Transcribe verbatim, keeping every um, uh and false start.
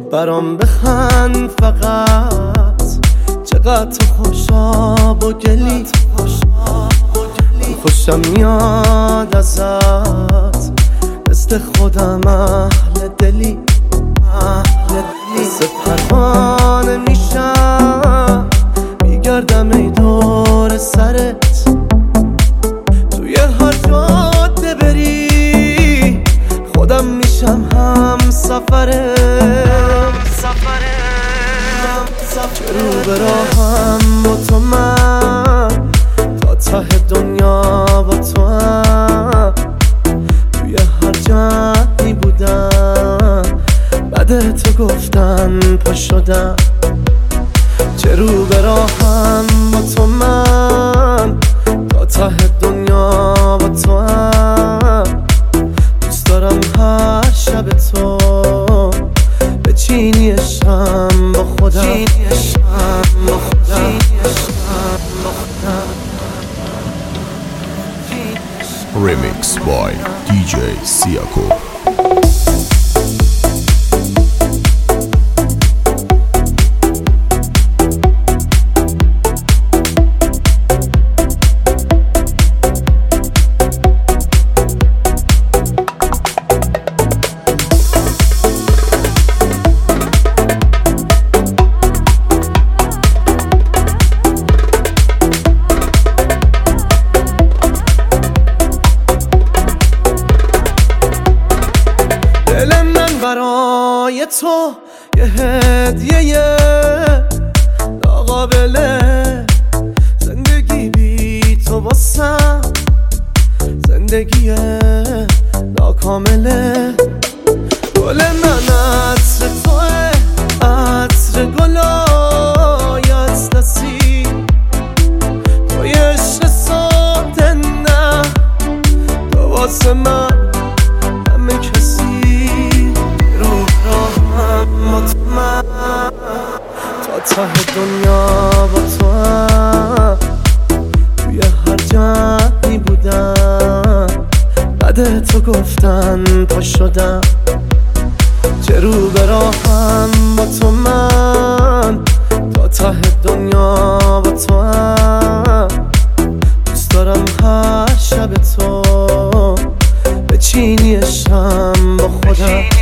برام بخند فقط، چقدر تو خوشاب و گلی، خوشم میاد ازت، مثل خودم اهل دلی، مثل پروانه میشم میگردم ای دور سرت، توی هر جاده بری خودم میشم هم سفرت، که رو به راهم با تو من، تا ته دنیا با تو هم، توی هر جمعی بودم بعد تو گفتن پا شدم، چه رو به راهم با تو من، تا ته دنیا با تو هم، دوست دارم هر شب تو به چینی شم با خودم. Remix by دی جی Siako. دل من برای تو یه هدیه ناقابله، زندگی بی تو واسم زندگی ناکامله، گل من عطر توه، عطر گلای از نسیم، توی عشق ساده نه، تو واسه من همه کسی، تا ته دنیا با تو هم، توی هر جمعی بودم بعد تو گفتن پا شدم، چه رو به راهم با تو من، تا ته دنیا با تو هم، دوست دارم هر شب تو به چینی شم با خودم.